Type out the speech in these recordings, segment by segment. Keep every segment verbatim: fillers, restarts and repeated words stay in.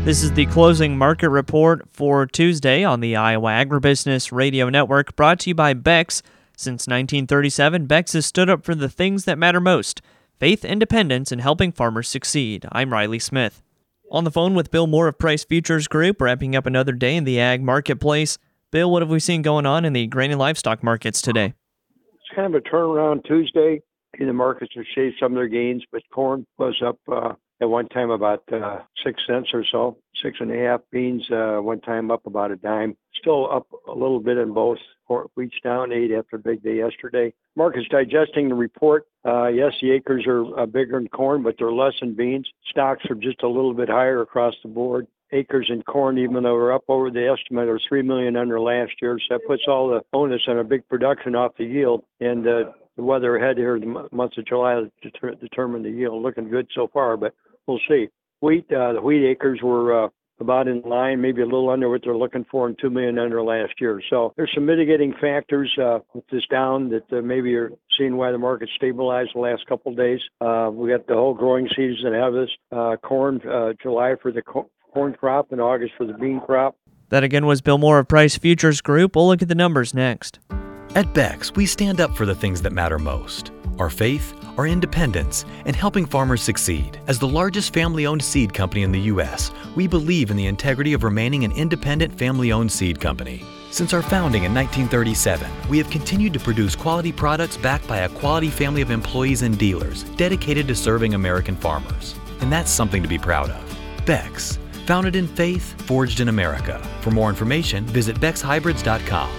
This is the closing market report for Tuesday on the Iowa Agribusiness Radio Network, brought to you by Beck's. Since nineteen thirty-seven, Beck's has stood up for the things that matter most: faith, independence, and helping farmers succeed. I'm Riley Smith. On the phone with Bill Moore of Price Futures Group, wrapping up another day in the ag marketplace. Bill, what have we seen going on in the grain and livestock markets today? It's kind of a turnaround Tuesday. In the markets have shaved some of their gains, but corn was up uh, at one time about uh, six cents or so, six and a half. Beans uh, one time up about a dime. Still up a little bit in both. Wheat's down eight after a big day yesterday. Market's digesting the report. Uh, yes, the acres are uh, bigger in corn, but they're less in beans. Stocks are just a little bit higher across the board. Acres in corn, even though we're up over the estimate, are three million under last year. So that puts all the onus on a big production off the yield. And uh, the weather ahead here the m- month of July will deter- determine the yield. Looking good so far, but we'll see. Wheat, uh, the wheat acres were uh, about in line, maybe a little under what they're looking for, and two million under last year. So there's some mitigating factors uh, with this down that uh, maybe you're seeing why the market stabilized the last couple of days. Uh, we got the whole growing season ahead of us. Uh, corn, uh, July for the co- corn crop and August for the bean crop. That again was Bill Moore of Price Futures Group. We'll look at the numbers next. At Beck's, we stand up for the things that matter most: our faith, our independence, and helping farmers succeed. As the largest family-owned seed company in the U S, we believe in the integrity of remaining an independent family-owned seed company. Since our founding in nineteen thirty-seven, we have continued to produce quality products backed by a quality family of employees and dealers dedicated to serving American farmers. And that's something to be proud of. Beck's, founded in faith, forged in America. For more information, visit becks hybrids dot com.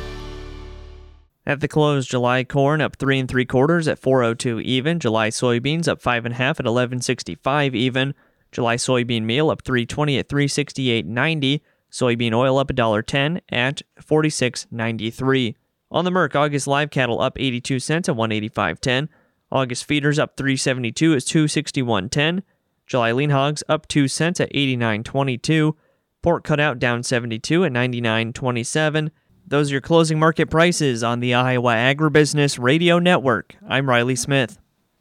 At the close, July corn up three and three quarters at four oh two even. July soybeans up five and a half at eleven sixty-five even. July soybean meal up three twenty at three sixty-eight ninety. Soybean oil up one dollar ten at forty-six ninety-three. On the Merck, August live cattle up eighty-two cents at one eighty-five ten. August feeders up three seventy-two at two sixty-one ten. July lean hogs up two cents at eighty-nine twenty-two. Pork cutout down seventy-two at ninety-nine twenty-seven. Those are your closing market prices on the Iowa Agribusiness Radio Network. I'm Riley Smith.